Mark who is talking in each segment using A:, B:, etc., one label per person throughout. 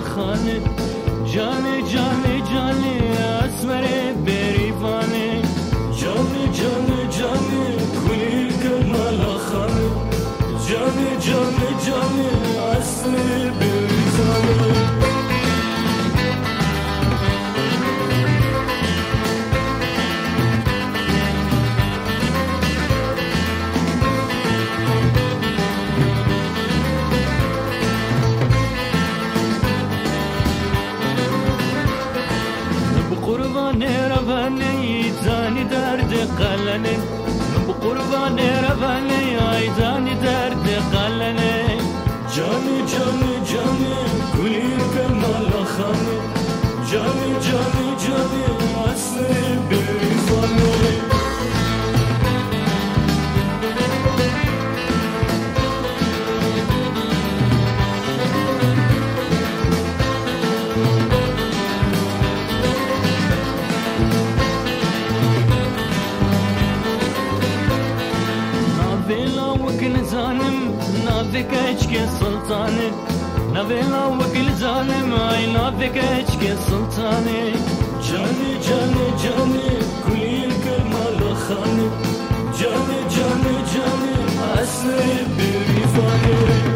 A: ملاخانه جانه جانه جانه اسمر بریوانه جانه جانه جانه کلی که ملاخانه جانه جانه جانه اسمر بریوانه قربان رواني زاني درد قلني بقربان رواني اي زاني درد قلني جاني جاني جاني كلي كمال خاني جاني جاني جاني اسمي بيفاني نافك اشكي سلطاني نافيلا وكل ظالم اي نافك اشكي سلطاني جاني جاني جاني كلي الكمال خاني جاني جاني جاني اسري بريفاني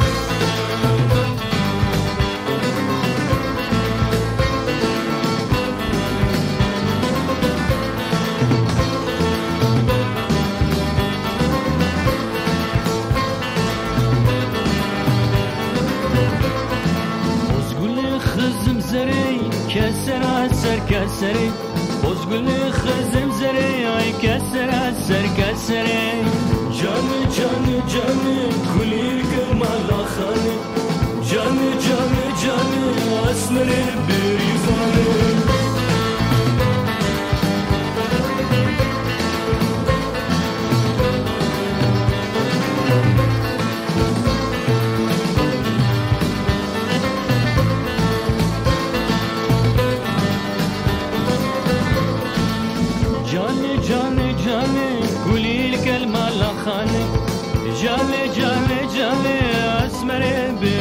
A: كسر السر كسري بوزغل خزم زري اي كسر السر كسري جاني جاني جاني كلي كمال خاني جاني جاني جاني اسمر بريفاني جاني جاني جاني اسمر